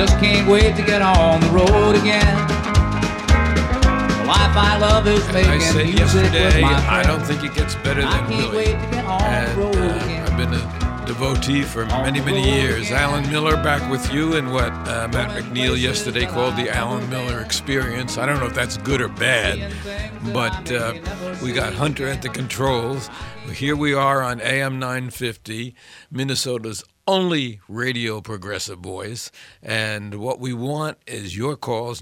just can't wait to get on the road again. The life I love is making I said music yesterday, with my friends. I don't think it gets better I than can't Billy. wait to get on the road again. I've been a devotee for many, many years. Alan Miller back with you in what Matt McNeil yesterday called the Alan Miller experience. I don't know if that's good or bad, but we got Hunter at the controls. Here we are on AM 950, Minnesota's only radio progressive voice, and what we want is your calls,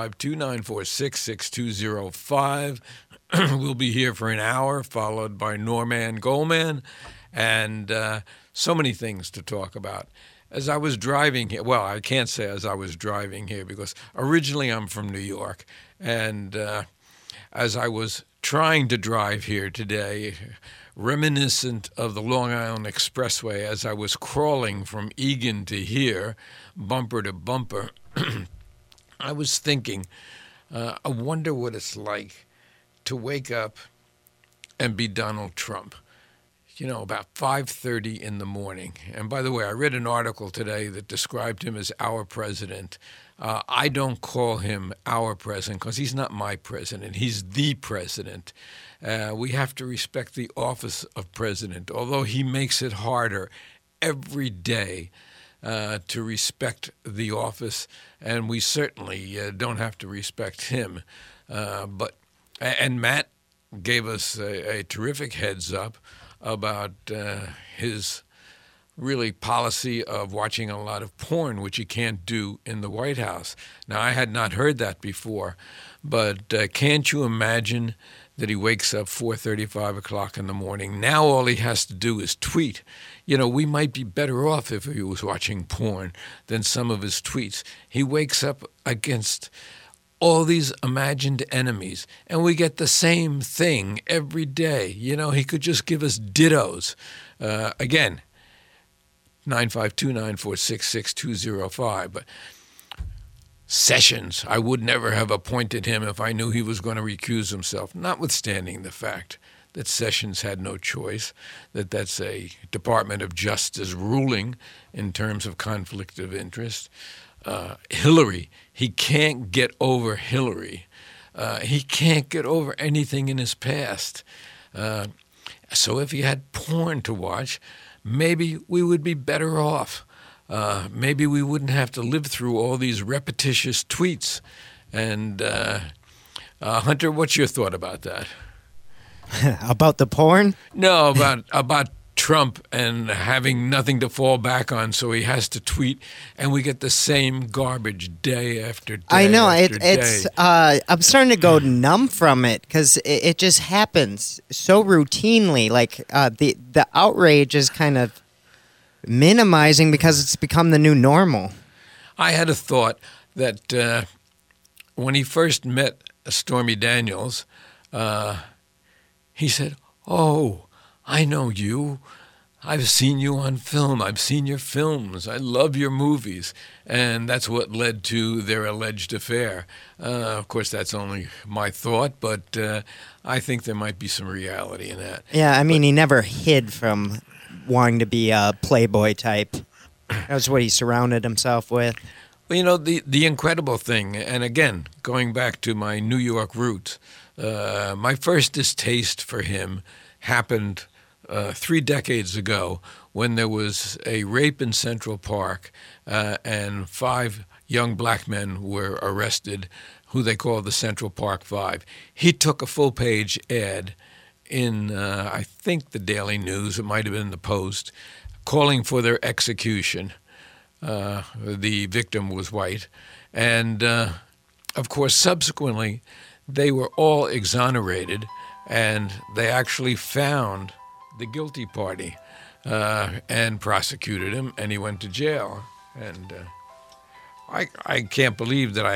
952-946-6205. We'll be here for an hour, followed by Norman Goldman, and so many things to talk about. As I was driving here, well, I can't say as I was driving here because originally I'm from New York, and as I was trying to drive here today, reminiscent of the Long Island Expressway as I was crawling from Eagan to here, bumper to bumper, I was thinking, I wonder what it's like to wake up and be Donald Trump. You know, about 5:30 in the morning. And by the way, I read an article today that described him as our president. I don't call him our president because he's not my president. He's the president. We have to respect the office of president, although he makes it harder every day to respect the office, and we certainly don't have to respect him. And Matt gave us a terrific heads up about his really policy of watching a lot of porn, which he can't do in the White House. Now, I had not heard that before, but can't you imagine that he wakes up 4:30, 5 o'clock in the morning? Now all he has to do is tweet. You know, we might be better off if he was watching porn than some of his tweets. He wakes up against all these imagined enemies, and we get the same thing every day. You know, he could just give us dittos. Again, 952-946-6205. But Sessions, I would never have appointed him if I knew he was going to recuse himself, notwithstanding the fact that Sessions had no choice, that's a Department of Justice ruling in terms of conflict of interest. Hillary, he can't get over Hillary. He can't get over anything in his past. So if he had porn to watch, maybe we would be better off. Maybe we wouldn't have to live through all these repetitious tweets. And Hunter, what's your thought about that? About the porn? No, about Trump and having nothing to fall back on, so he has to tweet, and we get the same garbage day after day. I know after it's. day. I'm starting to go numb from it because it just happens so routinely. Like the outrage is kind of minimizing because it's become the new normal. I had a thought that when he first met Stormy Daniels, he said, "Oh, I know you. I've seen you on film. I've seen your films. I love your movies." And that's what led to their alleged affair. Of course, that's only my thought, but I think there might be some reality in that. Yeah, I mean, he never hid from wanting to be a playboy type. That was what he surrounded himself with. Well, you know, the incredible thing, and again, going back to my New York roots, my first distaste for him happened 3 decades ago when there was a rape in Central Park and 5 young black men were arrested, who they call the Central Park Five. He took a full-page ad in, I think, the Daily News, it might have been the Post, calling for their execution. The victim was white. And, of course, subsequently, they were all exonerated, and they actually found the guilty party and prosecuted him, and he went to jail. And I can't believe that I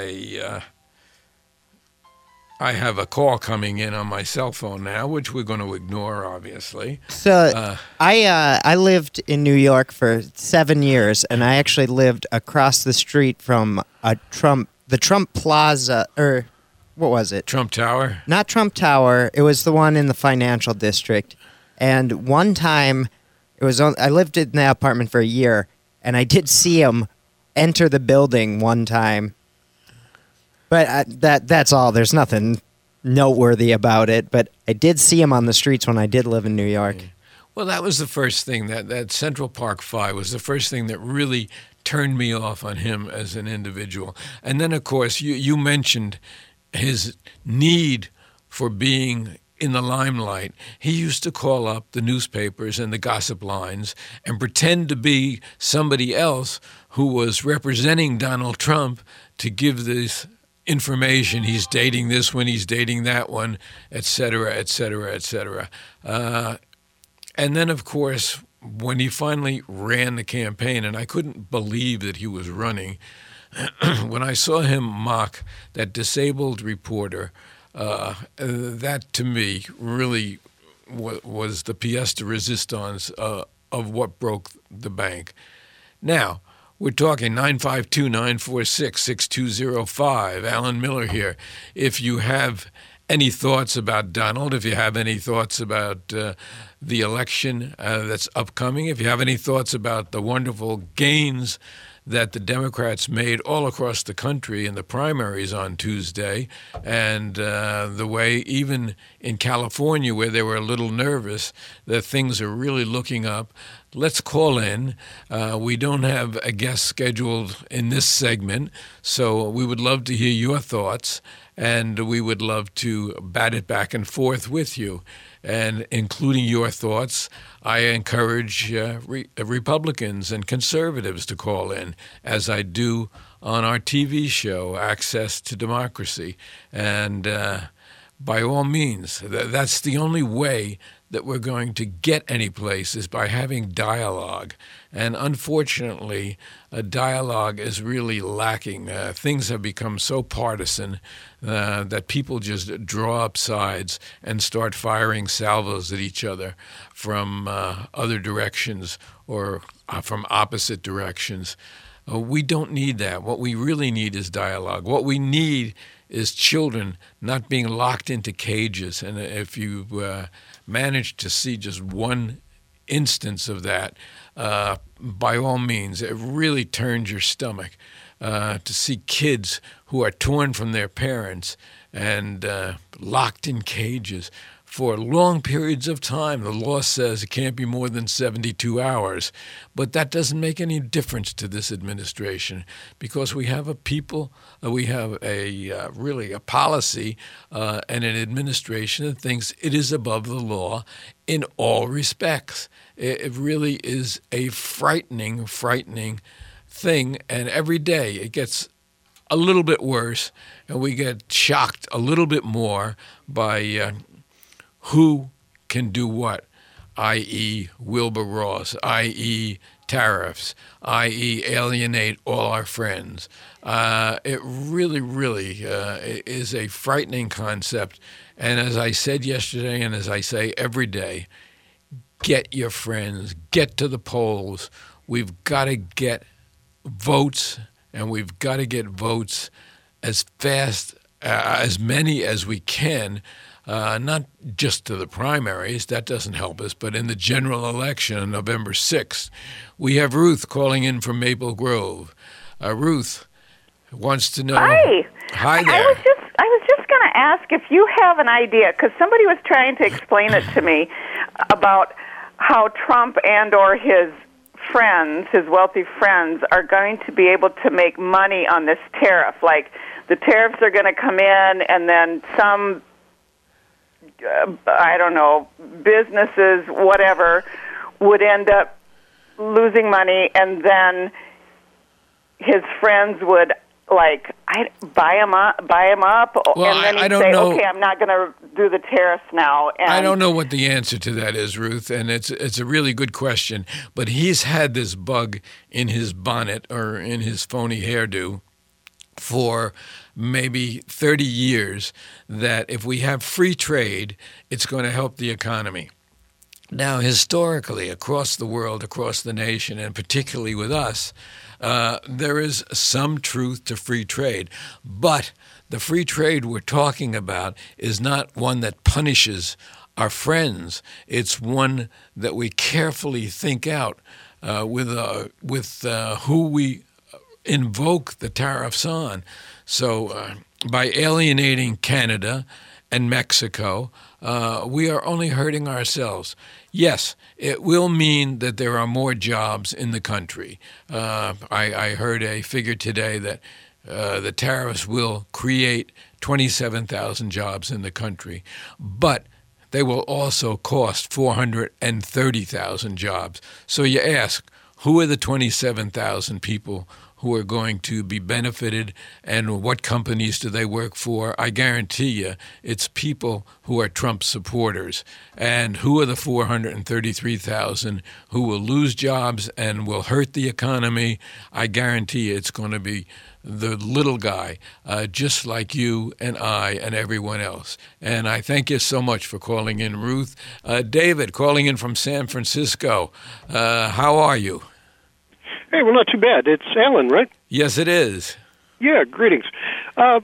have a call coming in on my cell phone now, which we're going to ignore, obviously. So I lived in New York for 7 years, and I actually lived across the street from the Trump Plaza, or what was it? Trump Tower? Not Trump Tower. It was the one in the financial district. And one time, I lived in that apartment for a year, and I did see him enter the building one time. But that's all. There's nothing noteworthy about it. But I did see him on the streets when I did live in New York. Well, that was the first thing. That Central Park Five was the first thing that really turned me off on him as an individual. And then, of course, you mentioned his need for being in the limelight. He used to call up the newspapers and the gossip lines and pretend to be somebody else who was representing Donald Trump to give this information. He's dating this one, he's dating that one, et cetera, et cetera, et cetera. And then, of course, when he finally ran the campaign, and I couldn't believe that he was running, when I saw him mock that disabled reporter, that to me really was the pièce de résistance of what broke the bank. Now, we're talking 952-946-6205. Alan Miller here. If you have any thoughts about Donald, if you have any thoughts about the election that's upcoming, if you have any thoughts about the wonderful gains that the Democrats made all across the country in the primaries on Tuesday, and the way even in California where they were a little nervous that things are really looking up, let's call in. We don't have a guest scheduled in this segment, so we would love to hear your thoughts, and we would love to bat it back and forth with you. And including your thoughts, I encourage Republicans and conservatives to call in, as I do on our TV show, Access to Democracy. And by all means, that's the only way that we're going to get any place is by having dialogue. And unfortunately, a dialogue is really lacking. Things have become so partisan that people just draw up sides and start firing salvos at each other from other directions or from opposite directions. We don't need that. What we really need is dialogue. What we need is children not being locked into cages. And if you manage to see just one instance of that, by all means, it really turns your stomach to see kids who are torn from their parents and locked in cages for long periods of time. The law says it can't be more than 72 hours, but that doesn't make any difference to this administration because we have a really a policy and an administration that thinks it is above the law in all respects. It really is a frightening thing, and every day it gets a little bit worse, and we get shocked a little bit more by who can do what, i.e. Wilbur Ross, i.e. tariffs, i.e. alienate all our friends. It really is a frightening concept. And as I said yesterday and as I say every day, get your friends, get to the polls. We've got to get votes, and we've got to get votes as fast, as many as we can. Not just to the primaries, that doesn't help us, but in the general election on November 6th. We have Ruth calling in from Maple Grove. Ruth wants to know... Hi. Hi there. I was just going to ask if you have an idea, because somebody was trying to explain it to me about how Trump and or his friends, his wealthy friends, are going to be able to make money on this tariff. Like, the tariffs are going to come in, and then some... I don't know, businesses, whatever, would end up losing money, and then his friends would buy him up, Well, and then he'd say, "Okay, I'm not going to do the tariffs now." And I don't know what the answer to that is, Ruth, and it's a really good question. But he's had this bug in his bonnet or in his phony hairdo for maybe 30 years that if we have free trade, it's going to help the economy. Now, historically, across the world, across the nation, and particularly with us, there is some truth to free trade. But the free trade we're talking about is not one that punishes our friends. It's one that we carefully think out with who we invoke the tariffs on. So by alienating Canada and Mexico, we are only hurting ourselves. Yes, it will mean that there are more jobs in the country. I heard a figure today that the tariffs will create 27,000 jobs in the country, but they will also cost 430,000 jobs. So you ask, who are the 27,000 people who are going to be benefited, and what companies do they work for? I guarantee you it's people who are Trump supporters. And who are the 433,000 who will lose jobs and will hurt the economy? I guarantee you it's going to be the little guy, just like you and I and everyone else. And I thank you so much for calling in, Ruth. David, calling in from San Francisco. How are you? Hey, well, not too bad. It's Alan, right? Yes, it is. Yeah, greetings. I've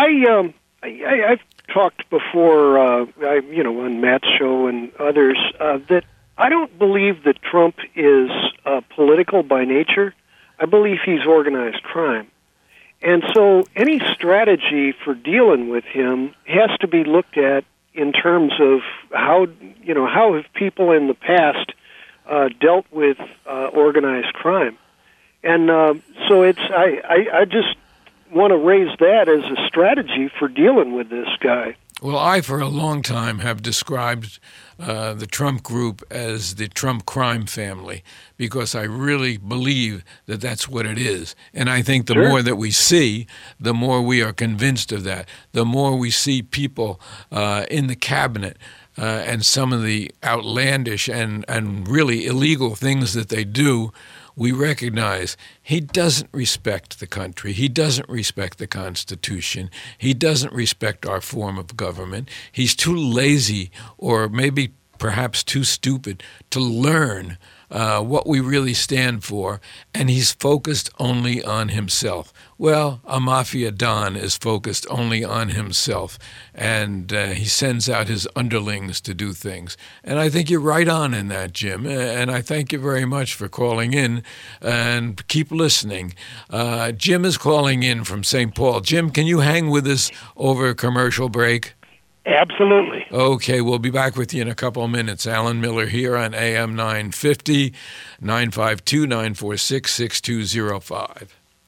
talked before, on Matt's show and others, that I don't believe that Trump is political by nature. I believe he's organized crime. And so any strategy for dealing with him has to be looked at in terms of how have people in the past dealt with organized crime. And so I just want to raise that as a strategy for dealing with this guy. Well, I, for a long time, have described the Trump group as the Trump crime family, because I really believe that that's what it is. And I think the more that we see, the more we are convinced of that. The more we see people in the cabinet and some of the outlandish and really illegal things that they do, we recognize he doesn't respect the country. He doesn't respect the Constitution. He doesn't respect our form of government. He's too lazy, or maybe perhaps too stupid, to learn what we really stand for, and he's focused only on himself. Well, a mafia don is focused only on himself, and he sends out his underlings to do things. And I think you're right on in that, Jim, and I thank you very much for calling in, and keep listening. Jim is calling in from St. Paul. Jim, can you hang with us over a commercial break? Absolutely. Okay, we'll be back with you in a couple of minutes. Alan Miller here on AM 950, 952-946-6205.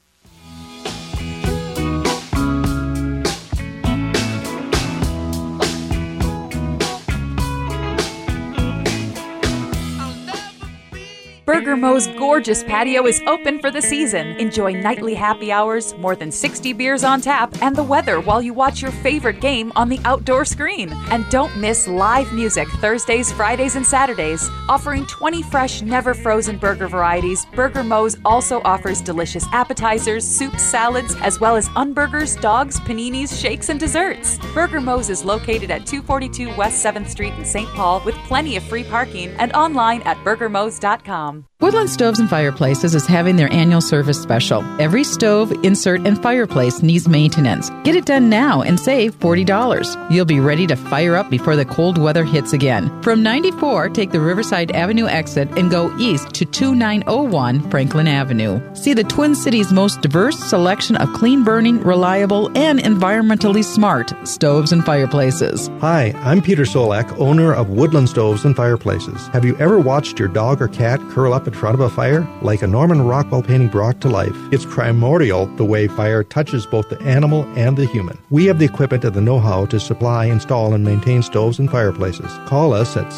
Burger Mo's gorgeous patio is open for the season. Enjoy nightly happy hours, more than 60 beers on tap, and the weather while you watch your favorite game on the outdoor screen. And don't miss live music Thursdays, Fridays, and Saturdays. Offering 20 fresh, never frozen burger varieties, Burger Mo's also offers delicious appetizers, soups, salads, as well as unburgers, dogs, paninis, shakes, and desserts. Burger Mo's is located at 242 West 7th Street in St. Paul with plenty of free parking, and online at burgermos.com. Woodland Stoves and Fireplaces is having their annual service special. Every stove, insert, and fireplace needs maintenance. Get it done now and save $40. You'll be ready to fire up before the cold weather hits again. From 94, take the Riverside Avenue exit and go east to 2901 Franklin Avenue. See the Twin Cities' most diverse selection of clean-burning, reliable, and environmentally smart stoves and fireplaces. Hi, I'm Peter Solak, owner of Woodland Stoves and Fireplaces. Have you ever watched your dog or cat curl up in front of a fire, like a Norman Rockwell painting brought to life? It's primordial the way fire touches both the animal and the human. We have the equipment and the know-how to supply, install, and maintain stoves and fireplaces. Call us at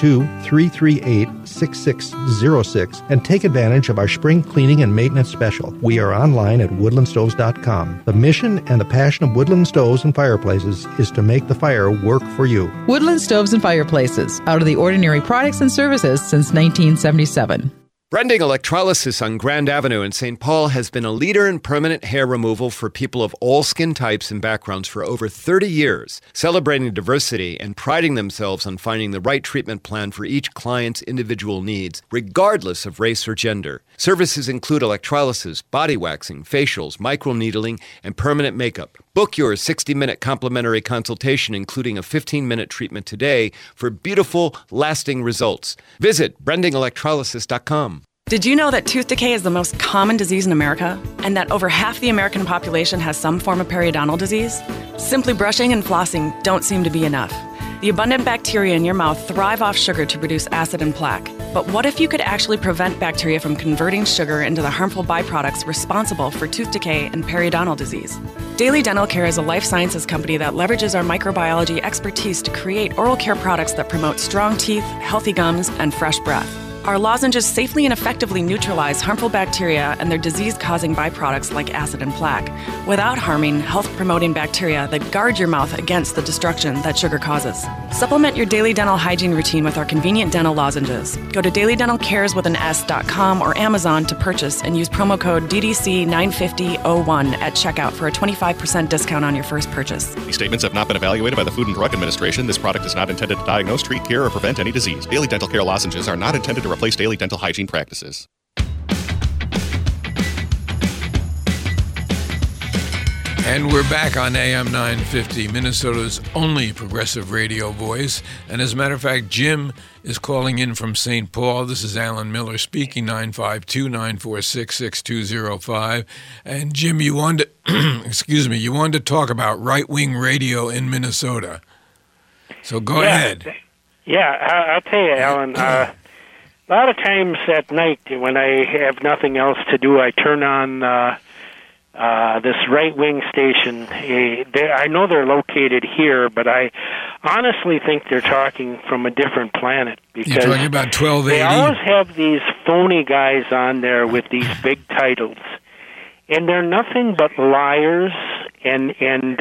612-338-6606 and take advantage of our spring cleaning and maintenance special. We are online at woodlandstoves.com. The mission and the passion of Woodland Stoves and Fireplaces is to make the fire work for you. Woodland Stoves and Fireplaces, out of the ordinary products and services since 1977. Brending Electrolysis on Grand Avenue in St. Paul has been a leader in permanent hair removal for people of all skin types and backgrounds for over 30 years, celebrating diversity and priding themselves on finding the right treatment plan for each client's individual needs, regardless of race or gender. Services include electrolysis, body waxing, facials, microneedling, and permanent makeup. Book your 60-minute complimentary consultation, including a 15-minute treatment today for beautiful, lasting results. Visit BrendingElectrolysis.com. Did you know that tooth decay is the most common disease in America, and that over half the American population has some form of periodontal disease? Simply brushing and flossing don't seem to be enough. The abundant bacteria in your mouth thrive off sugar to produce acid and plaque. But what if you could actually prevent bacteria from converting sugar into the harmful byproducts responsible for tooth decay and periodontal disease? Daily Dental Care is a life sciences company that leverages our microbiology expertise to create oral care products that promote strong teeth, healthy gums, and fresh breath. Our lozenges safely and effectively neutralize harmful bacteria and their disease-causing byproducts like acid and plaque, without harming health-promoting bacteria that guard your mouth against the destruction that sugar causes. Supplement your daily dental hygiene routine with our convenient dental lozenges. Go to dailydentalcares.com or Amazon to purchase and use promo code DDC95001 at checkout for a 25% discount on your first purchase. These statements have not been evaluated by the Food and Drug Administration. This product is not intended to diagnose, treat, cure, or prevent any disease. Daily Dental Care lozenges are not intended to replace daily dental hygiene practices. And we're back on AM 950, Minnesota's only progressive radio voice. And as a matter of fact, Jim is calling in from St. Paul. This is Alan Miller speaking, 952-946-6205. And Jim, you wanted to, you wanted to talk about right-wing radio in Minnesota. So go ahead. Yeah, I'll tell you, Alan. A lot of times at night when I have nothing else to do, I turn on this right-wing station. I know they're located here, but I honestly think they're talking from a different planet. Because you're talking about 1280? They always have these phony guys on there with these big titles, and they're nothing but liars, and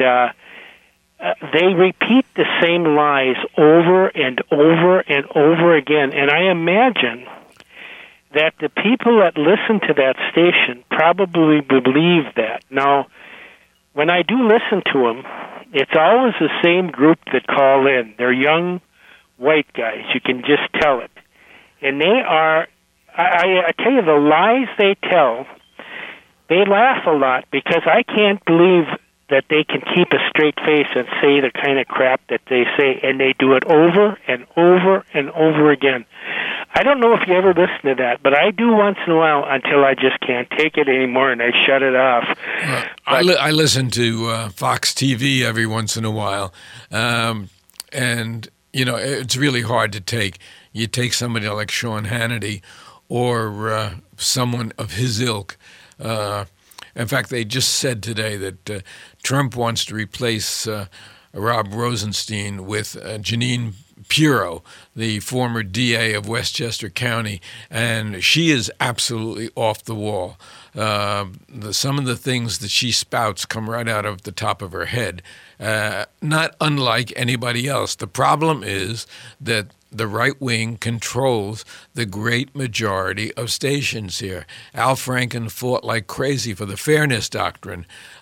they repeat the same lies over and over and over again. And I imagine that the people that listen to that station probably believe that. Now, when I do listen to them, it's always the same group that call in. They're young white guys. You can just tell it. And they are, I tell you, the lies they tell, they laugh a lot because I can't believe that they can keep a straight face and say the kind of crap that they say, and they do it over and over and over again. I don't know if you ever listen to that, but I do once in a while until I just can't take it anymore and I shut it off. I listen to Fox TV every once in a while, and, you know, it's really hard to take. You take somebody like Sean Hannity or someone of his ilk. In fact, they just said today that Trump wants to replace Rob Rosenstein with Janine Pirro, the former DA of Westchester County, and she is absolutely off the wall. Some of the things that she spouts come right out of the top of her head, not unlike anybody else. The problem is that the right wing controls the great majority of stations here. Al Franken fought like crazy for the fairness doctrine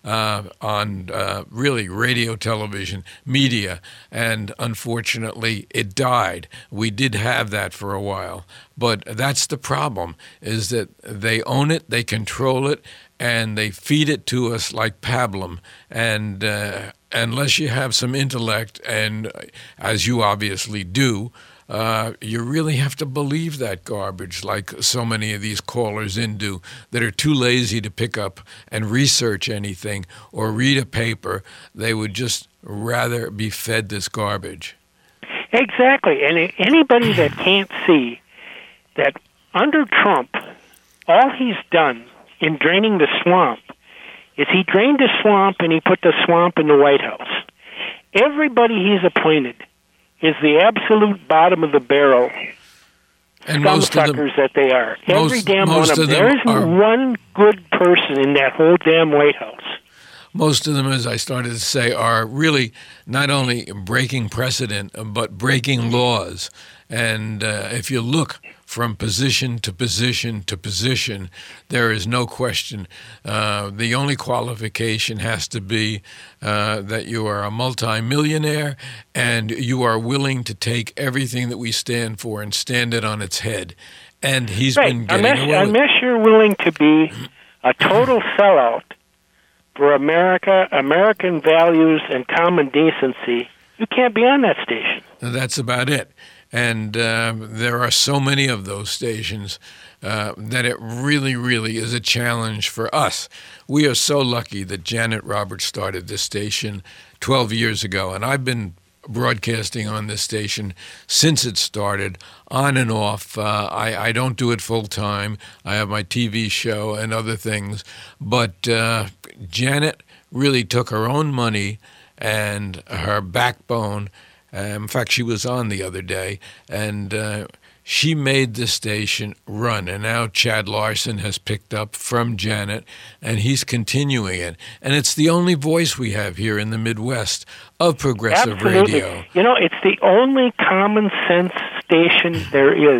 on really radio, television, media, and unfortunately it died. We did have that for a while, but that's the problem, is that they own it, they control it, and they feed it to us like pablum. And unless you have some intellect, and as you obviously do, you really have to believe that garbage, like so many of these callers in do, that are too lazy to pick up and research anything or read a paper. They would just rather be fed this garbage. Exactly. And anybody that can't see that under Trump, all he's done in draining the swamp is he drained the swamp and he put the swamp in the White House. Everybody he's appointed is the absolute bottom of the barrel, and most of them, that they are. Every damn one of them. There isn't one good person in that whole damn White House. Most of them, as I started to say, are really not only breaking precedent, but breaking laws. And if you look from position to position to position, there is no question. The only qualification has to be that you are a multimillionaire and you are willing to take everything that we stand for and stand it on its head. And he's been getting away with it. Unless you're willing to be a total sellout for America, American values, and common decency, you can't be on that station. That's about it. And there are so many of those stations that it really, really is a challenge for us. We are so lucky that Janet Roberts started this station 12 years ago, and I've been broadcasting on this station since it started, on and off. I don't do it full time. I have my TV show and other things. But Janet really took her own money and her backbone. In fact, she was on the other day, and she made the station run. And now Chad Larson has picked up from Janet, and he's continuing it. And it's the only voice we have here in the Midwest of progressive Absolutely. radio. You know, it's the only common sense station there is.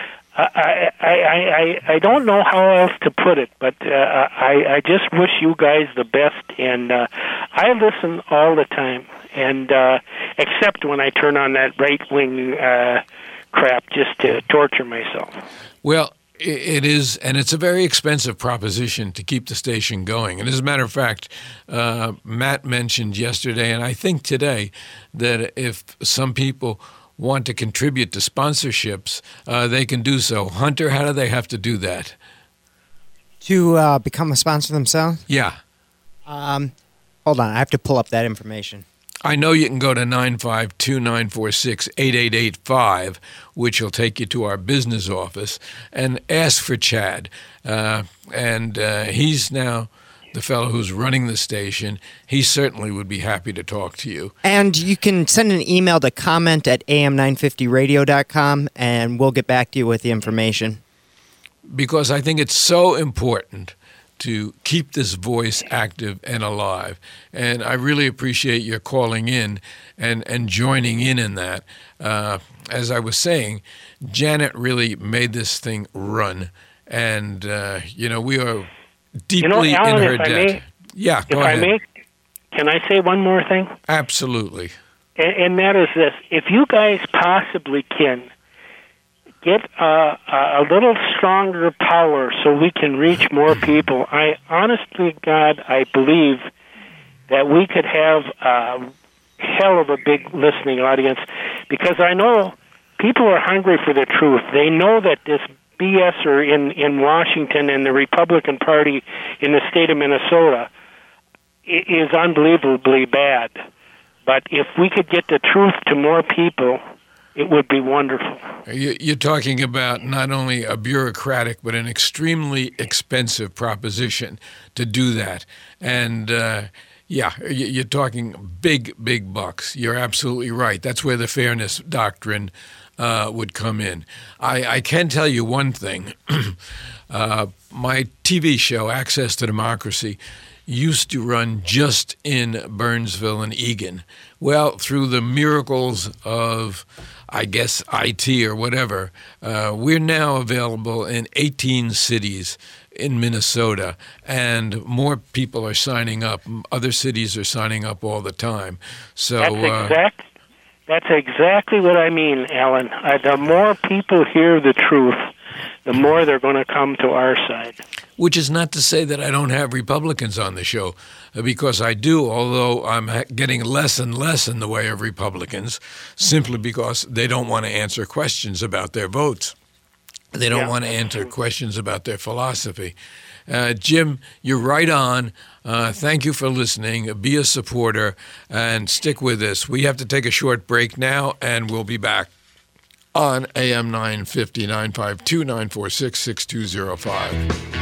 I don't know how else to put it, but I just wish you guys the best. And I listen all the time, and except when I turn on that right-wing crap just to torture myself. Well, it is, and it's a very expensive proposition to keep the station going. And as a matter of fact, Matt mentioned yesterday, and I think today, that if some people want to contribute to sponsorships, they can do so. Hunter, how do they have to do that? To become a sponsor themselves? Yeah. Hold on, I have to pull up that information. I know you can go to 952-946-8885, which will take you to our business office, and ask for Chad. And he's now the fellow who's running the station. He certainly would be happy to talk to you. And you can send an email to comment@am950radio.com, and we'll get back to you with the information. Because I think it's so important to keep this voice active and alive. And I really appreciate your calling in and joining in that. As I was saying, Janet really made this thing run. And, we are deeply Alan, in her if I debt. may, Yeah, go ahead. If I may, can I say one more thing? Absolutely. And that is this. If you guys possibly can, get a little stronger power so we can reach more people. I honestly, God, I believe that we could have a hell of a big listening audience, because I know people are hungry for the truth. They know that this BS in Washington and the Republican Party in the state of Minnesota is unbelievably bad. But if we could get the truth to more people, it would be wonderful. You're talking about not only a bureaucratic, but an extremely expensive proposition to do that. And, you're talking big, big bucks. You're absolutely right. That's where the fairness doctrine would come in. I can tell you one thing. My TV show, Access to Democracy, used to run just in Burnsville and Eagan. Well, through the miracles of, I guess, IT or whatever, we're now available in 18 cities in Minnesota, and more people are signing up. Other cities are signing up all the time. So that's exactly what I mean, Alan. The more people hear the truth, the more they're going to come to our side. Which is not to say that I don't have Republicans on the show, because I do, although I'm getting less and less in the way of Republicans, simply because they don't want to answer questions about their votes. They don't want to answer questions about their philosophy. Jim, you're right on. Thank you for listening. Be a supporter and stick with us. We have to take a short break now, and we'll be back on AM 950, 952 946 6205.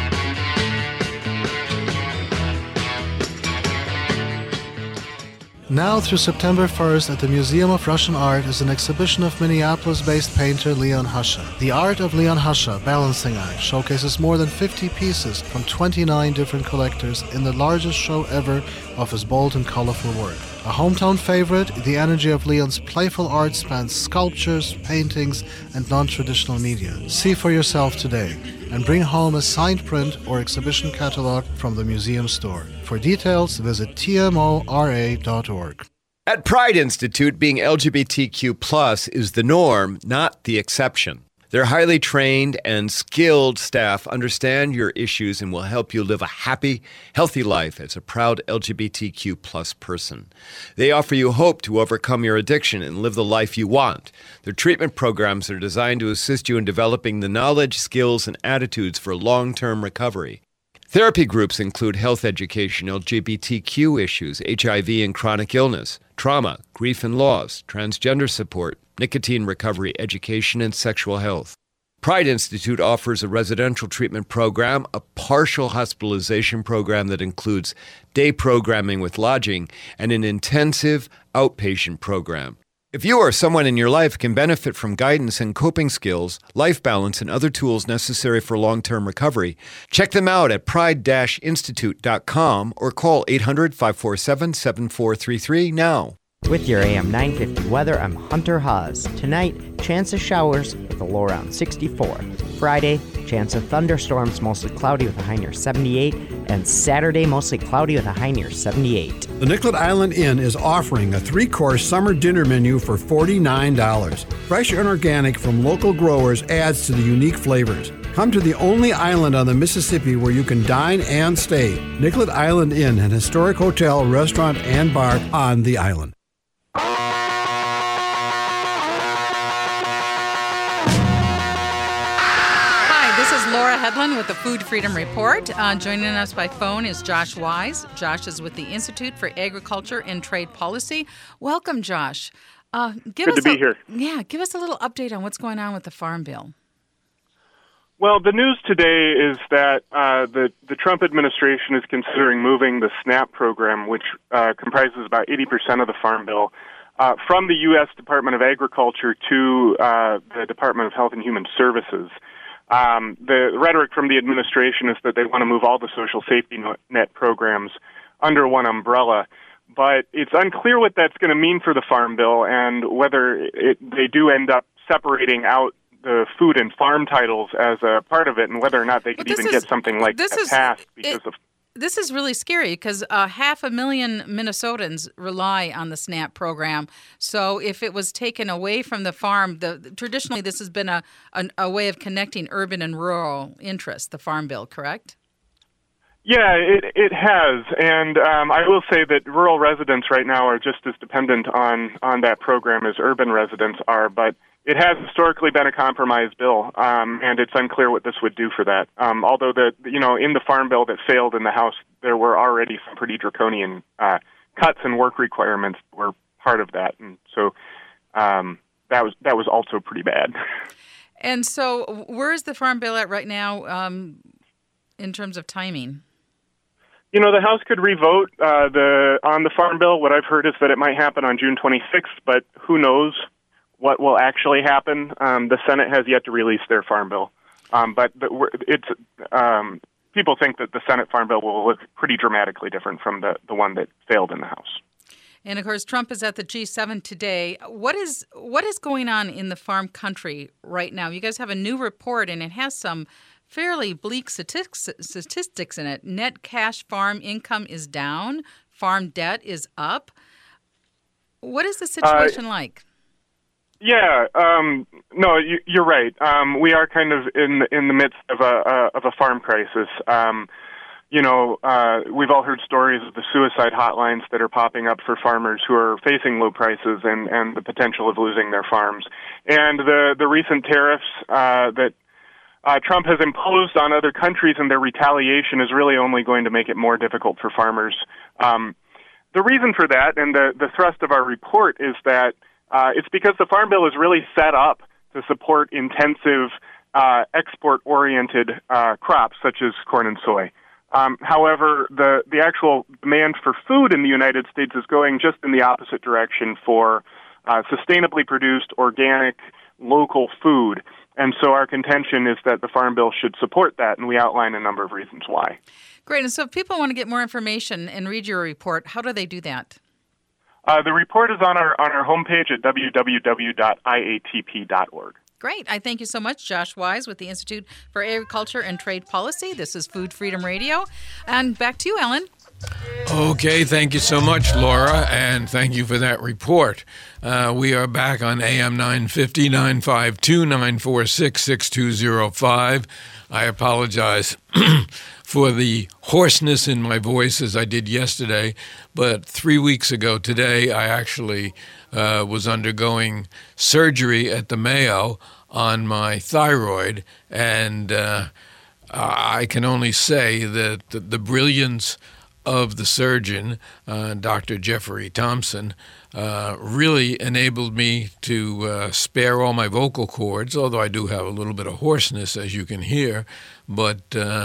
Now through September 1st at the Museum of Russian Art is an exhibition of Minneapolis-based painter Leon Husha. The art of Leon Husha, Balancing Act, showcases more than 50 pieces from 29 different collectors in the largest show ever of his bold and colorful work. A hometown favorite, the energy of Leon's playful art spans sculptures, paintings, and non-traditional media. See for yourself today and bring home a signed print or exhibition catalog from the museum store. For details, visit tmora.org. At Pride Institute, being LGBTQ+ is the norm, not the exception. Their highly trained and skilled staff understand your issues and will help you live a happy, healthy life as a proud LGBTQ plus person. They offer you hope to overcome your addiction and live the life you want. Their treatment programs are designed to assist you in developing the knowledge, skills, and attitudes for long-term recovery. Therapy groups include health education, LGBTQ issues, HIV and chronic illness, trauma, grief and loss, transgender support, nicotine recovery, education, and sexual health. Pride Institute offers a residential treatment program, a partial hospitalization program that includes day programming with lodging, and an intensive outpatient program. If you or someone in your life can benefit from guidance and coping skills, life balance, and other tools necessary for long-term recovery, check them out at pride-institute.com or call 800-547-7433 now. With your AM 950 weather, I'm Hunter Haas. Tonight, chance of showers with a low around 64. Friday, chance of thunderstorms, mostly cloudy with a high near 78. And Saturday, mostly cloudy with a high near 78. The Nicollet Island Inn is offering a 3-course summer dinner menu for $49. Fresh and organic from local growers adds to the unique flavors. Come to the only island on the Mississippi where you can dine and stay. Nicollet Island Inn, an historic hotel, restaurant, and bar on the island. Laura Hedlund with the Food Freedom Report. Joining us by phone is Josh Wise. Josh is with the Institute for Agriculture and Trade Policy. Welcome, Josh. Good to be here. Yeah, give us a little update on what's going on with the Farm Bill. Well, the news today is that the Trump administration is considering moving the SNAP program, which comprises about 80% of the Farm Bill, from the U.S. Department of Agriculture to the Department of Health and Human Services. The rhetoric from the administration is that they want to move all the social safety net programs under one umbrella, but it's unclear what that's going to mean for the Farm Bill and whether they do end up separating out the food and farm titles as a part of it, and whether or not they could even get something like that passed because of. This is really scary because 500,000 Minnesotans rely on the SNAP program. So if it was taken away from the farm, traditionally this has been a way of connecting urban and rural interests, the Farm Bill, correct? Yeah, it has. And I will say that rural residents right now are just as dependent on that program as urban residents are, but it has historically been a compromise bill, and it's unclear what this would do for that. Although in the Farm Bill that failed in the House, there were already some pretty draconian cuts and work requirements that were part of that, and so that was also pretty bad. And so, where is the Farm Bill at right now in terms of timing? You know, the House could revote on the Farm Bill. What I've heard is that it might happen on June 26th, but who knows what will actually happen. The Senate has yet to release their Farm Bill. But people think that the Senate Farm Bill will look pretty dramatically different from the one that failed in the House. And, of course, Trump is at the G7 today. What is going on in the farm country right now? You guys have a new report, and it has some fairly bleak statistics in it. Net cash farm income is down. Farm debt is up. What is the situation like? Yeah, no, you're right. We are kind of in the midst of a farm crisis. We've all heard stories of the suicide hotlines that are popping up for farmers who are facing low prices and the potential of losing their farms. And the recent tariffs that Trump has imposed on other countries and their retaliation is really only going to make it more difficult for farmers. The reason for that, and the thrust of our report, is that it's because the Farm Bill is really set up to support intensive export-oriented crops such as corn and soy. However, the actual demand for food in the United States is going just in the opposite direction for sustainably produced, organic, local food. And so our contention is that the Farm Bill should support that, and we outline a number of reasons why. Great. And so if people want to get more information and read your report, how do they do that? The report is on our homepage at www.iatp.org. Great. I thank you so much, Josh Wise with the Institute for Agriculture and Trade Policy. This is Food Freedom Radio. And back to you, Ellen. Okay, thank you so much, Laura, and thank you for that report. We are back on AM 950, 952, 946, 6205. I apologize for the hoarseness in my voice as I did yesterday, but 3 weeks ago today, I actually was undergoing surgery at the Mayo on my thyroid, and I can only say that the brilliance of the surgeon, Dr. Jeffrey Thompson, really enabled me to spare all my vocal cords, although I do have a little bit of hoarseness, as you can hear. But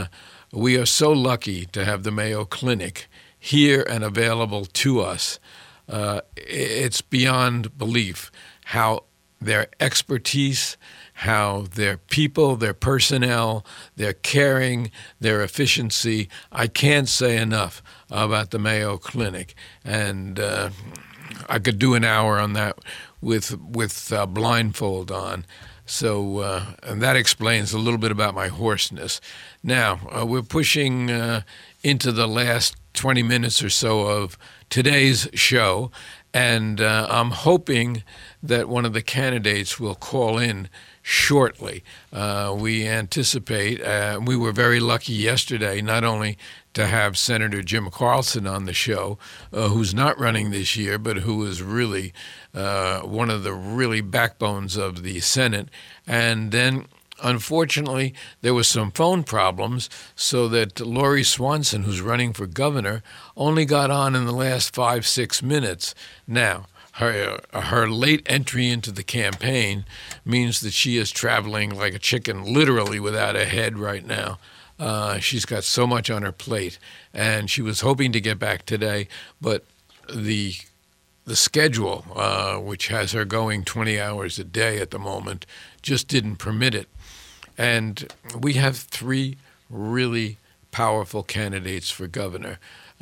we are so lucky to have the Mayo Clinic here and available to us. It's beyond belief how their expertise, how their people, their personnel, their caring, their efficiency. I can't say enough about the Mayo Clinic. And I could do an hour on that with blindfold on. So and that explains a little bit about my hoarseness. Now, we're pushing into the last 20 minutes or so of today's show, and I'm hoping that one of the candidates will call in shortly. We anticipate, we were very lucky yesterday not only to have Senator Jim Carlson on the show, who's not running this year, but who is really one of the really backbones of the Senate. And then, unfortunately, there was some phone problems, so that Lori Swanson, who's running for governor, only got on in the last 5-6 minutes. Now, her late entry into the campaign means that she is traveling like a chicken, literally without a head right now. She's got so much on her plate, and she was hoping to get back today, but the schedule, which has her going 20 hours a day at the moment, just didn't permit it. And we have 3 really powerful candidates for governor.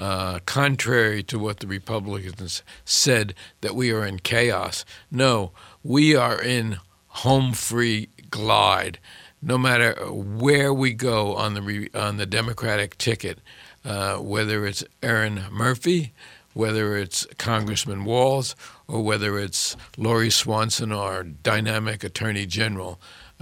Contrary to what the Republicans said, that we are in chaos. No, we are in home free glide. No matter where we go on the Democratic ticket, whether it's Erin Murphy, whether it's Congressman Walz, or whether it's Lori Swanson, our dynamic Attorney General,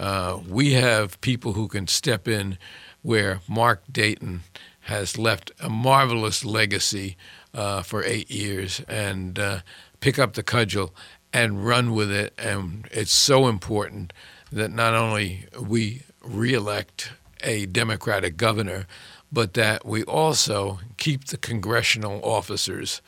we have people who can step in where Mark Dayton has left a marvelous legacy for 8 years, and pick up the cudgel and run with it. And it's so important that not only we reelect a Democratic governor, but that we also keep the congressional officers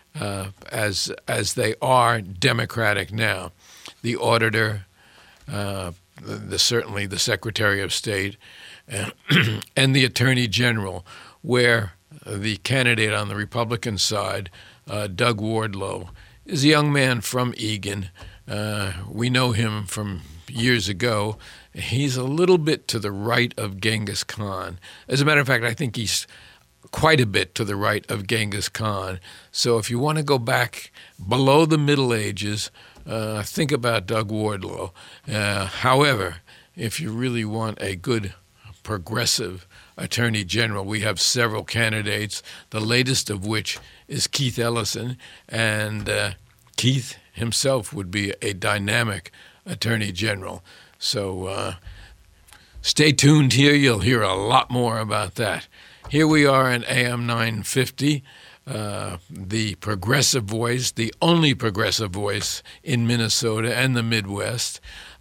as they are Democratic now. The auditor, certainly the Secretary of State, and the Attorney General, where the candidate on the Republican side, Doug Wardlow, is a young man from Eagan. We know him from years ago. He's a little bit to the right of Genghis Khan. As a matter of fact, I think he's quite a bit to the right of Genghis Khan. So if you want to go back below the Middle Ages, think about Doug Wardlow. However, if you really want a good progressive Attorney General, we have several candidates, the latest of which is Keith Ellison, and Keith himself would be a dynamic Attorney General. So stay tuned here. You'll hear a lot more about that. Here we are in AM 950, the progressive voice, the only progressive voice in Minnesota and the Midwest.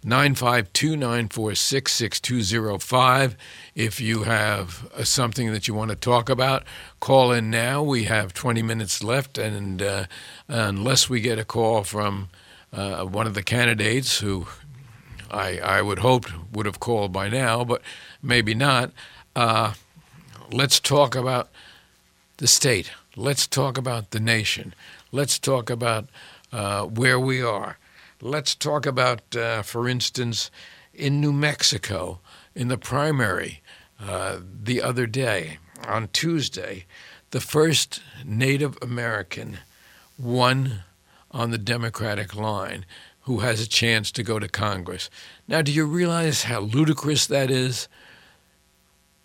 952-946-6205. If you have something that you want to talk about, call in now. We have 20 minutes left, and unless we get a call from one of the candidates who I would hope would have called by now, but maybe not, let's talk about the state. Let's talk about the nation. Let's talk about where we are. Let's talk about, for instance, in New Mexico, in the primary the other day, on Tuesday, the first Native American won on the Democratic line who has a chance to go to Congress. Now, do you realize how ludicrous that is?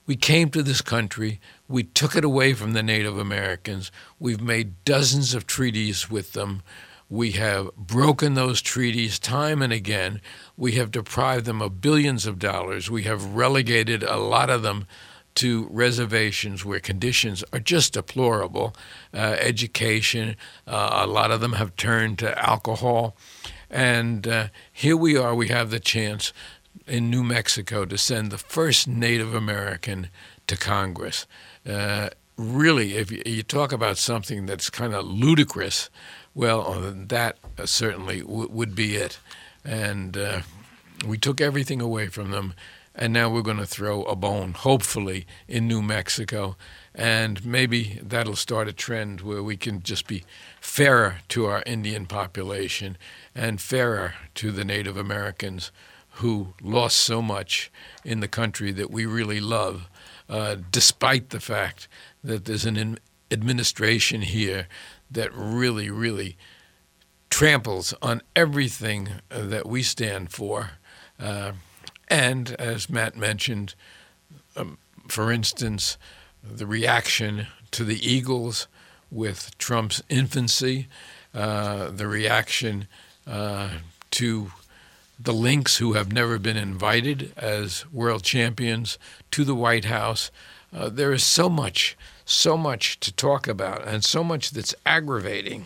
We came to this country. We took it away from the Native Americans. We've made dozens of treaties with them. We have broken those treaties time and again. We have deprived them of billions of dollars. We have relegated a lot of them to reservations where conditions are just deplorable. Education, a lot of them have turned to alcohol. And here we are, we have the chance in New Mexico to send the first Native American to Congress. Really, if you talk about something that's kind of ludicrous, well, that certainly would be it. And we took everything away from them, and now we're going to throw a bone, hopefully, in New Mexico. And maybe that'll start a trend where we can just be fairer to our Indian population and fairer to the Native Americans who lost so much in the country that we really love, despite the fact that there's an administration here that really, really tramples on everything that we stand for. And as Matt mentioned, for instance, the reaction to the Eagles with Trump's infancy, the reaction to the Lynx, who have never been invited as world champions to the White House. There is so much to talk about and so much that's aggravating.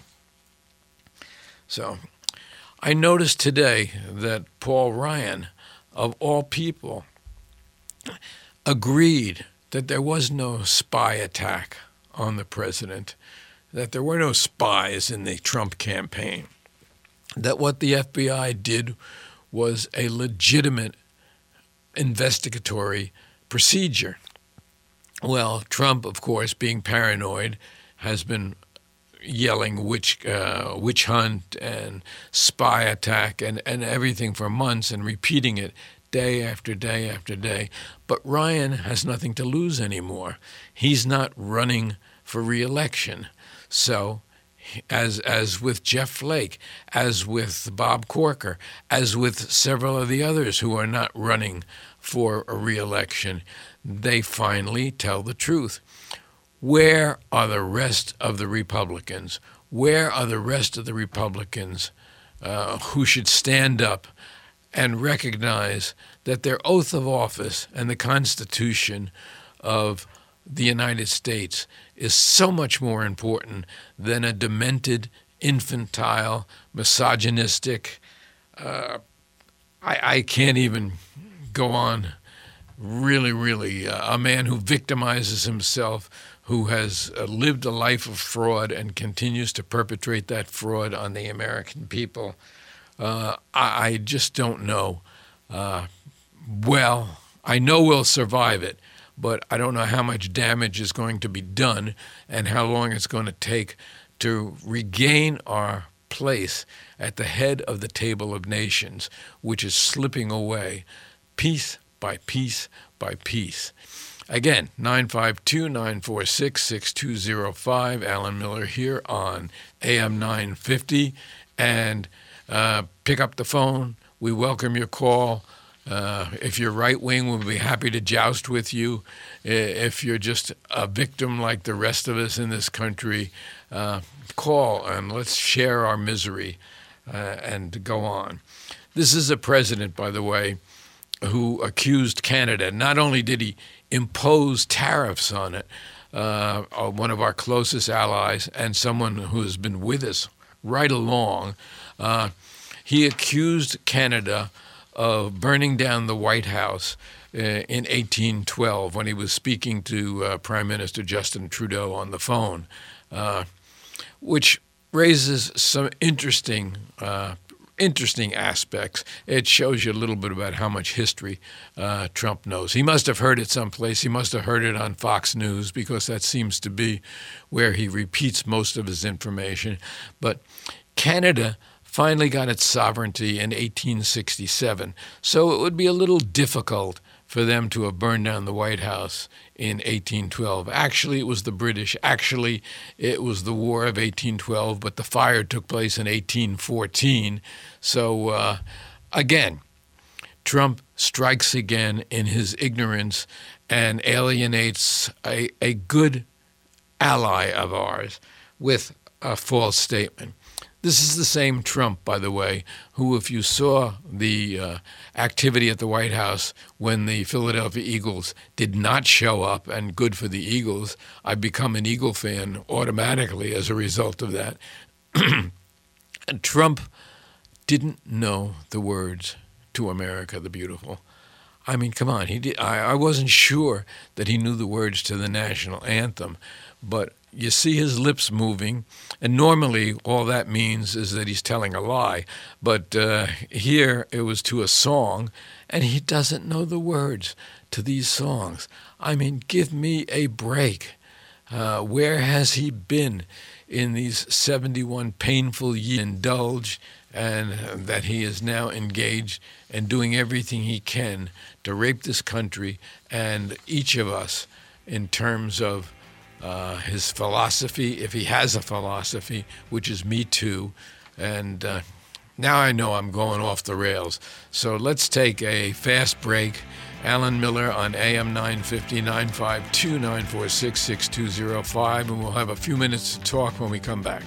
So I noticed today that Paul Ryan, of all people, agreed that there was no spy attack on the president, that there were no spies in the Trump campaign, that what the FBI did was a legitimate investigatory procedure. Well, Trump, of course, being paranoid, has been yelling witch hunt and spy attack and everything for months and repeating it day after day after day. But Ryan has nothing to lose anymore. He's not running for re-election. So as with Jeff Flake, as with Bob Corker, as with several of the others who are not running for a re-election, they finally tell the truth. Where are the rest of the Republicans? Where are the rest of the Republicans who should stand up and recognize that their oath of office and the Constitution of the United States is so much more important than a demented, infantile, misogynistic, I can't even go on, really, a man who victimizes himself, who has lived a life of fraud and continues to perpetrate that fraud on the American people. I just don't know. Well, I know we'll survive it, but I don't know how much damage is going to be done and how long it's going to take to regain our place at the head of the table of nations, which is slipping away piece by piece by piece. Again, 952-946-6205. Alan Miller here on AM 950. And pick up the phone. We welcome your call. If you're right-wing, we'll be happy to joust with you. If you're just a victim like the rest of us in this country, call and let's share our misery and go on. This is a president, by the way, who accused Canada. Not only did he impose tariffs on it, one of our closest allies and someone who has been with us right along, he accused Canada of burning down the White House in 1812 when he was speaking to Prime Minister Justin Trudeau on the phone, which raises some interesting aspects. It shows you a little bit about how much history Trump knows. He must have heard it someplace. He must have heard it on Fox News because that seems to be where he repeats most of his information. But Canada finally got its sovereignty in 1867, so it would be a little difficult for them to have burned down the White House in 1812. Actually, it was the British. Actually, it was the War of 1812, but the fire took place in 1814. So, again, Trump strikes again in his ignorance and alienates a good ally of ours with a false statement. This is the same Trump, by the way, who, if you saw the activity at the White House when the Philadelphia Eagles did not show up, and good for the Eagles, I've become an Eagle fan automatically as a result of that. And Trump didn't know the words to America the Beautiful. I mean, come on, he did. I wasn't sure that he knew the words to the national anthem, but you see his lips moving, and normally all that means is that he's telling a lie. But here it was to a song, and he doesn't know the words to these songs. I mean, give me a break. Where has he been in these 71 painful years? Indulge, and that he is now engaged and doing everything he can to rape this country and each of us in terms of his philosophy, if he has a philosophy, which is Me Too. And now I know I'm going off the rails. So let's take a fast break. Alan Miller on AM 950, 952-946-6205, and we'll have a few minutes to talk when we come back.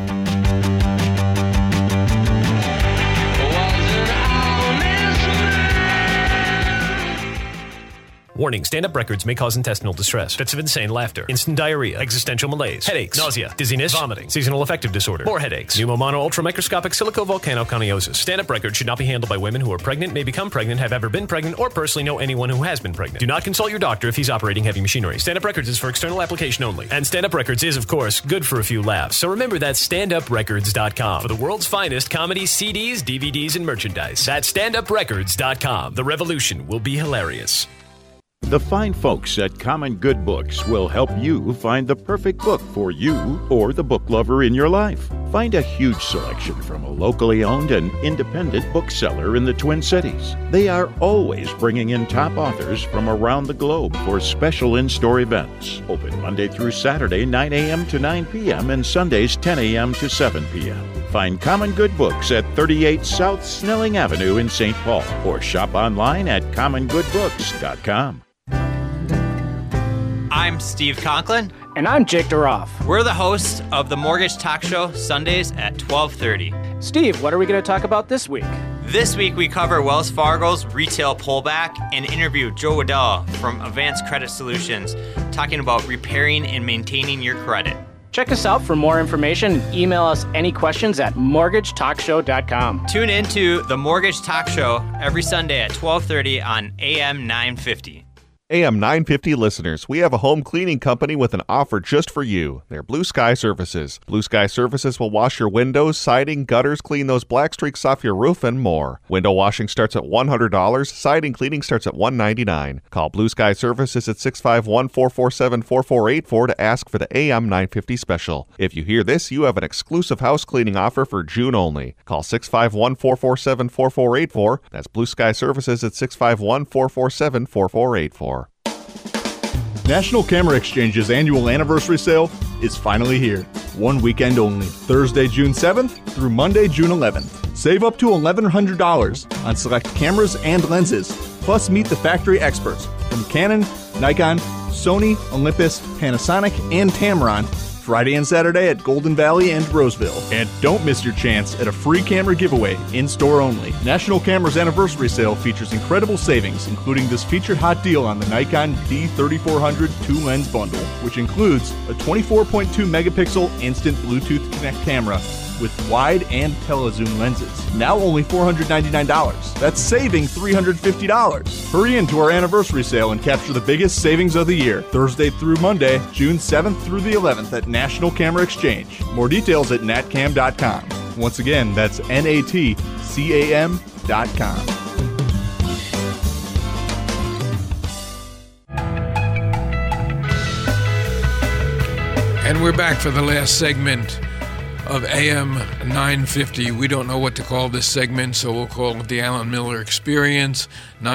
Warning, stand-up records may cause intestinal distress, fits of insane laughter, instant diarrhea, existential malaise, headaches, nausea, dizziness, vomiting, seasonal affective disorder, more headaches, pneumomono ultramicroscopic silicovolcanoconiosis. Stand-up records should not be handled by women who are pregnant, may become pregnant, have ever been pregnant, or personally know anyone who has been pregnant. Do not consult your doctor if he's operating heavy machinery. Stand-up records is for external application only. And stand-up records is, of course, good for a few laughs. So remember, that's standuprecords.com for the world's finest comedy CDs, DVDs, and merchandise. That's standuprecords.com. The revolution will be hilarious. The fine folks at Common Good Books will help you find the perfect book for you or the book lover in your life. Find a huge selection from a locally owned and independent bookseller in the Twin Cities. They are always bringing in top authors from around the globe for special in-store events. Open Monday through Saturday, 9 a.m. to 9 p.m. and Sundays, 10 a.m. to 7 p.m. Find Common Good Books at 38 South Snelling Avenue in St. Paul or shop online at commongoodbooks.com. I'm Steve Conklin. And I'm Jake Duroff. We're the hosts of the Mortgage Talk Show, Sundays at 12:30. Steve, what are we going to talk about this week? This week we cover Wells Fargo's retail pullback and interview Joe Waddell from Advanced Credit Solutions, talking about repairing and maintaining your credit. Check us out for more information and email us any questions at mortgagetalkshow.com. Tune in to the Mortgage Talk Show every Sunday at 12:30 on AM 950. AM 950 listeners, we have a home cleaning company with an offer just for you. They're Blue Sky Services. Blue Sky Services will wash your windows, siding, gutters, clean those black streaks off your roof, and more. Window washing starts at $100. Siding cleaning starts at $199. Call Blue Sky Services at 651-447-4484 to ask for the AM 950 special. If you hear this, you have an exclusive house cleaning offer for June only. Call 651-447-4484. That's Blue Sky Services at 651-447-4484. National Camera Exchange's annual anniversary sale is finally here. One weekend only, Thursday, June 7th through Monday, June 11th. Save up to $1,100 on select cameras and lenses, plus meet the factory experts from Canon, Nikon, Sony, Olympus, Panasonic, and Tamron, Friday and Saturday at Golden Valley and Roseville. And don't miss your chance at a free camera giveaway, in-store only. National Camera's anniversary sale features incredible savings, including this featured hot deal on the Nikon D3400 2-lens bundle, which includes a 24.2 megapixel instant Bluetooth Connect camera with wide and telezoom lenses. Now only $499. That's saving $350. Hurry into our anniversary sale and capture the biggest savings of the year. Thursday through Monday, June 7th through the 11th at National Camera Exchange. More details at natcam.com. Once again, that's natcam.com. And we're back for the last segment of AM 950. We don't know what to call this segment, so we'll call it the Alan Miller Experience.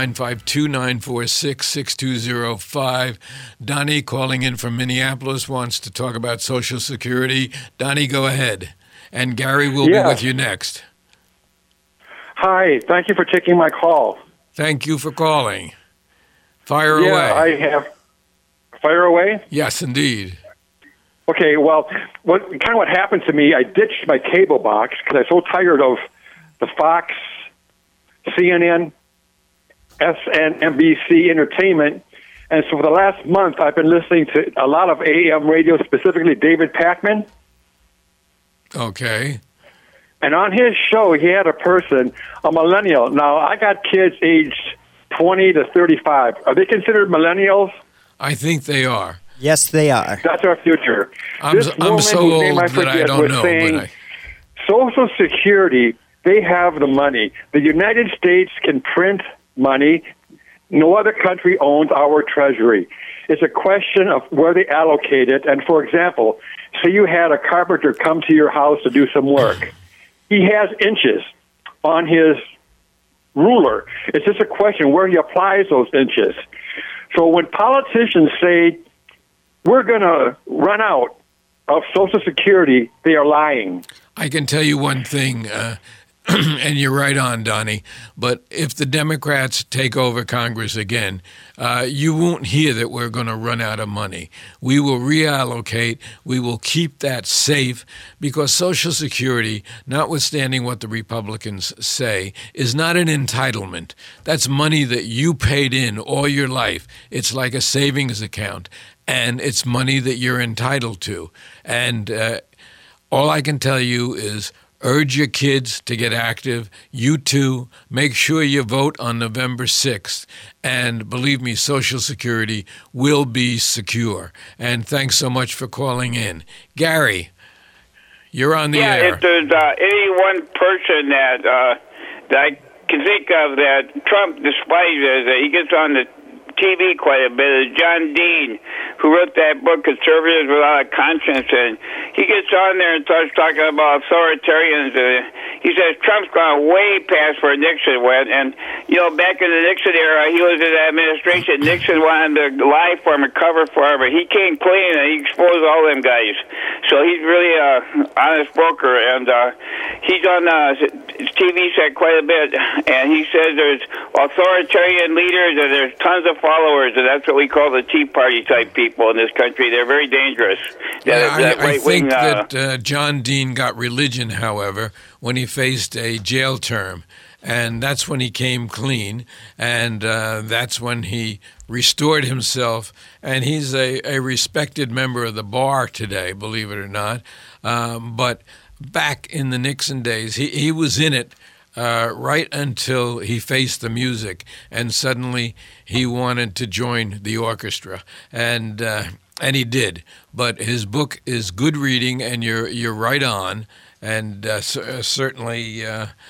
952-946-6205. Donnie, calling in from Minneapolis, wants to talk about Social Security. Donnie, go ahead. And Gary will be with you next. Hi, thank you for taking my call. Thank you for calling. Fire yeah, away. I have. Fire away? Yes, indeed. Okay, well, what happened to me, I ditched my cable box because I'm so tired of the Fox, CNN, SNBC entertainment. And so for the last month, I've been listening to a lot of AM radio, specifically David Pakman. Okay. And on his show, he had a person, a millennial. Now, I got kids aged 20 to 35. Are they considered millennials? I think they are. Yes, they are. That's our future. I'm so whose old name that I don't was know. saying, Social Security, they have the money. The United States can print money. No other country owns our treasury. It's a question of where they allocate it. And, for example, say you had a carpenter come to your house to do some work. He has inches on his ruler. It's just a question where he applies those inches. So when politicians say, we're going to run out of Social Security, they are lying. I can tell you one thing, and you're right on, Donnie, but if the Democrats take over Congress again, you won't hear that we're going to run out of money. We will reallocate. We will keep that safe because Social Security, notwithstanding what the Republicans say, is not an entitlement. That's money that you paid in all your life. It's like a savings account, and it's money that you're entitled to. And all I can tell you is urge your kids to get active. You too. Make sure you vote on November 6th. And believe me, Social Security will be secure. And thanks so much for calling in. Gary, you're on the air. Yeah, if there's any one person that I can think of that Trump despises, he gets on the TV quite a bit, is John Dean, who wrote that book, Conservatives Without a Conscience, and he gets on there and starts talking about authoritarians. He says Trump's gone way past where Nixon went, and, back in the Nixon era, he was in the administration. Nixon wanted to lie for him and cover for him, but he came clean, and he exposed all them guys. So he's really an honest broker, and he's on his TV set quite a bit, and he says there's authoritarian leaders, and there's tons of followers, and that's what we call the Tea Party type people in this country. They're very dangerous. I think that John Dean got religion, however, when he faced a jail term. And that's when he came clean, and that's when he restored himself. And he's a respected member of the bar today, believe it or not. But back in the Nixon days, he was in it right until he faced the music, and suddenly he wanted to join the orchestra, and he did. But his book is good reading, and you're right on, and certainly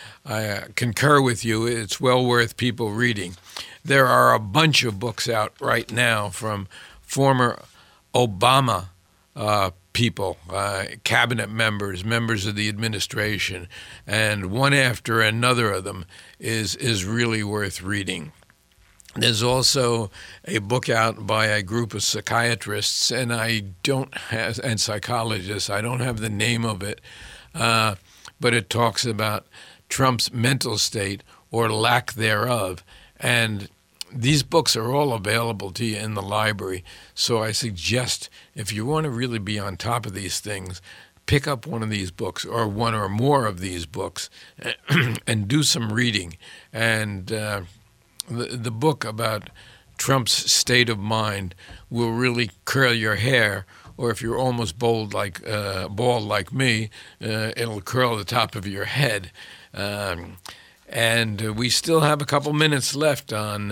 I concur with you. It's well worth people reading. There are a bunch of books out right now from former Obama people, cabinet members, members of the administration, and one after another of them is really worth reading. There's also a book out by a group of psychiatrists, and and psychologists. I don't have the name of it, but it talks about Trump's mental state or lack thereof, and these books are all available to you in the library, so I suggest if you want to really be on top of these things, pick up one of these books or one or more of these books and do some reading. And the book about Trump's state of mind will really curl your hair, or if you're almost bald like me, it'll curl the top of your head. And we still have a couple minutes left on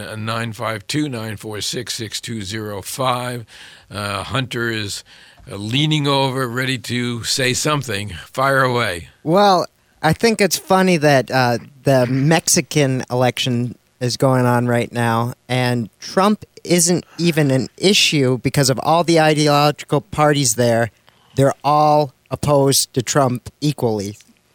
952-946-6205. Hunter is leaning over, ready to say something. Fire away. Well, I think it's funny that the Mexican election is going on right now, and Trump isn't even an issue because of all the ideological parties there. They're all opposed to Trump equally.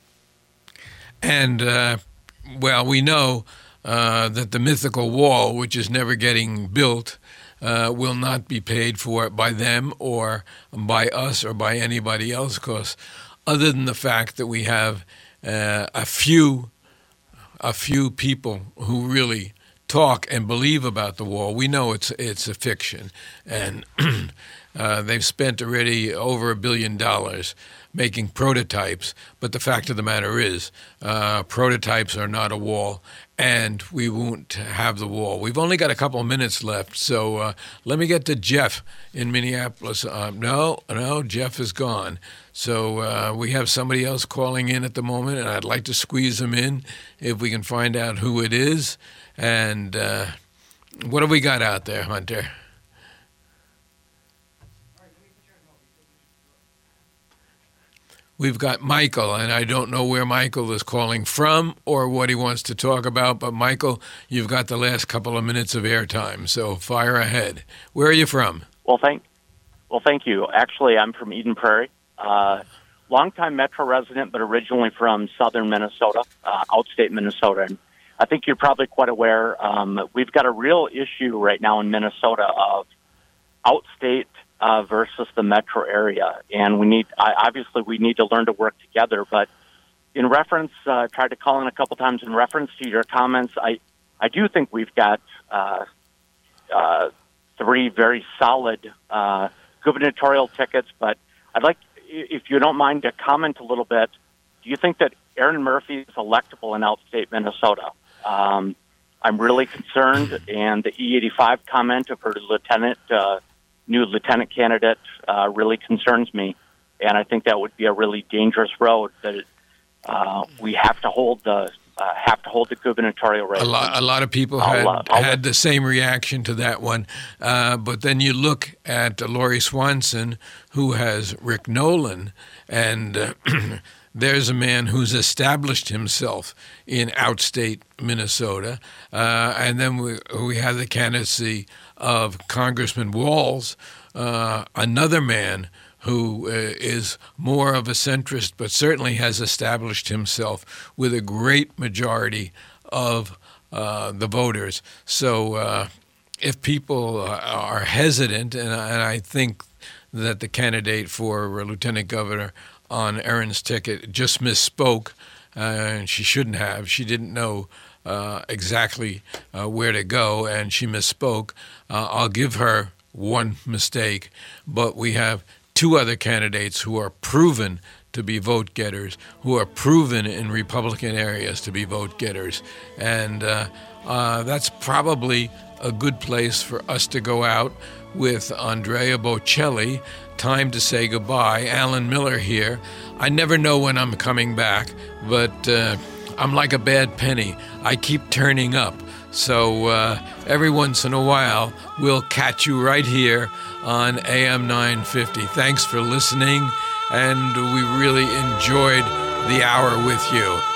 And well, we know that the mythical wall, which is never getting built, will not be paid for by them or by us or by anybody else, because other than the fact that we have a few people who really talk and believe about the wall. We know it's a fiction, and they've spent already over $1 billion making prototypes. But the fact of the matter is, prototypes are not a wall, and we won't have the wall. We've only got a couple of minutes left, so let me get to Jeff in Minneapolis. No, Jeff is gone. So we have somebody else calling in at the moment, and I'd like to squeeze him in if we can find out who it is. And what have we got out there, Hunter? We've got Michael, and I don't know where Michael is calling from or what he wants to talk about, but Michael, you've got the last couple of minutes of airtime, so fire ahead. Where are you from? Well, thank you. Actually, I'm from Eden Prairie. Longtime Metro resident, but originally from southern Minnesota, outstate Minnesota. And I think you're probably quite aware, we've got a real issue right now in Minnesota of outstate versus the metro area. And we need to learn to work together. But in reference, tried to call in a couple times in reference to your comments, I do think we've got three very solid gubernatorial tickets, but I'd like, if you don't mind, to comment a little bit. Do you think that Aaron Murphy is electable in outstate Minnesota? I'm really concerned, and the E85 comment of her new lieutenant candidate really concerns me, and I think that would be a really dangerous road that we have to hold the gubernatorial race. A lot of people had the same reaction to that one. But then you look at Lori Swanson, who has Rick Nolan, and there's a man who's established himself in outstate Minnesota. And then we have the candidacy of Congressman Walz, another man who is more of a centrist, but certainly has established himself with a great majority of the voters. So if people are hesitant, and I think that the candidate for lieutenant governor on Aaron's ticket just misspoke, and she shouldn't have. She didn't know exactly where to go, and she misspoke. I'll give her one mistake, but we have two other candidates who are proven to be vote getters, who are proven in Republican areas to be vote getters. And that's probably a good place for us to go out with Andrea Bocelli. Time to say goodbye. Alan Miller here. I never know when I'm coming back, but I'm like a bad penny. I keep turning up. So every once in a while, we'll catch you right here on AM 950. Thanks for listening, and we really enjoyed the hour with you.